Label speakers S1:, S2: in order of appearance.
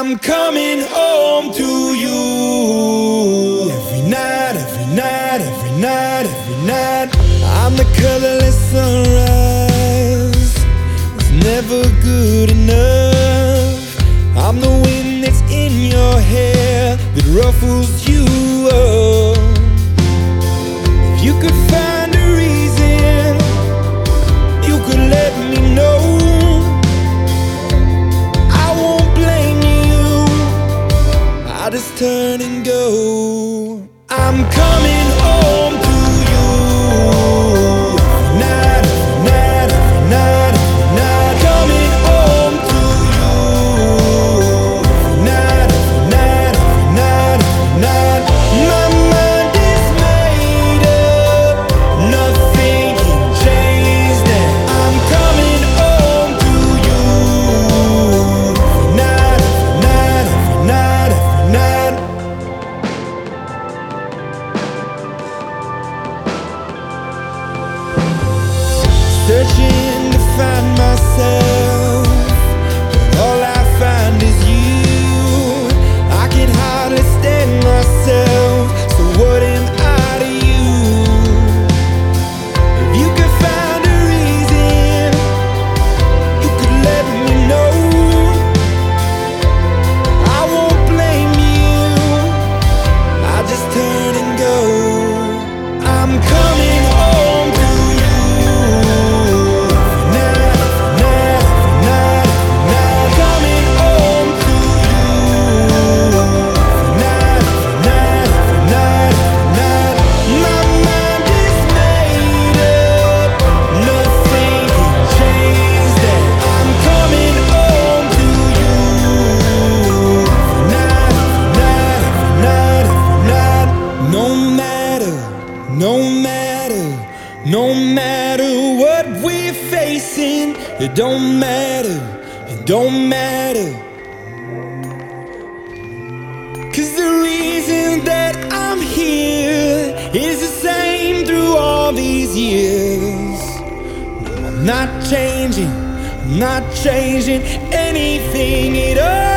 S1: I'm coming home to you. Every night, every night, every night, every night. I'm the colorless sunrise, it's never good enough. I'm the wind that's in your hair that ruffles you up. If you could find a reason, you could let me know. I won't blame you, I'll just turn and go. I'm coming home to you. Every night, every night, every night, every night. Coming home to you. Every night, every night, every night, every night. My mind is made up, nothing can change that. I'm coming home to you. Every night, every night, every night, every night. Searching to find myself, but all I find is you. I can hardly stand myself, so what am I to you? If you could find a reason, you could let me know. I won't blame you, I'll just turn and go. I'm coming home to you. No matter what we're facing, it don't matter, it don't matter. 'Cause the reason that I'm here is the same through all these years. No, I'm not changing anything at all.